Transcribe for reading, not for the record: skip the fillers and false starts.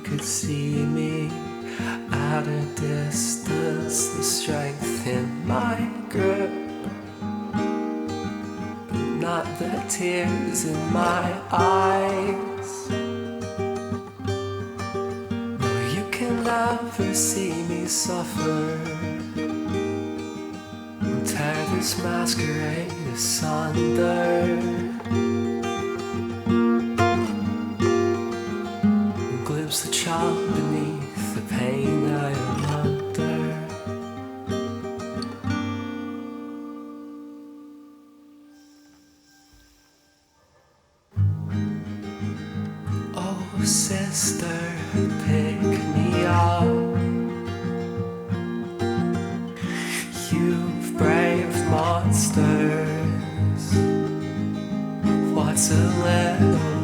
could see me at a distance, the strength in my grip, but not the tears in my eyes. No, you can never see me suffer. Tear this masquerade asunder. Glimpse the child beneath the pain I am under. Oh sister, pick me up. You've braved monsters. What's a little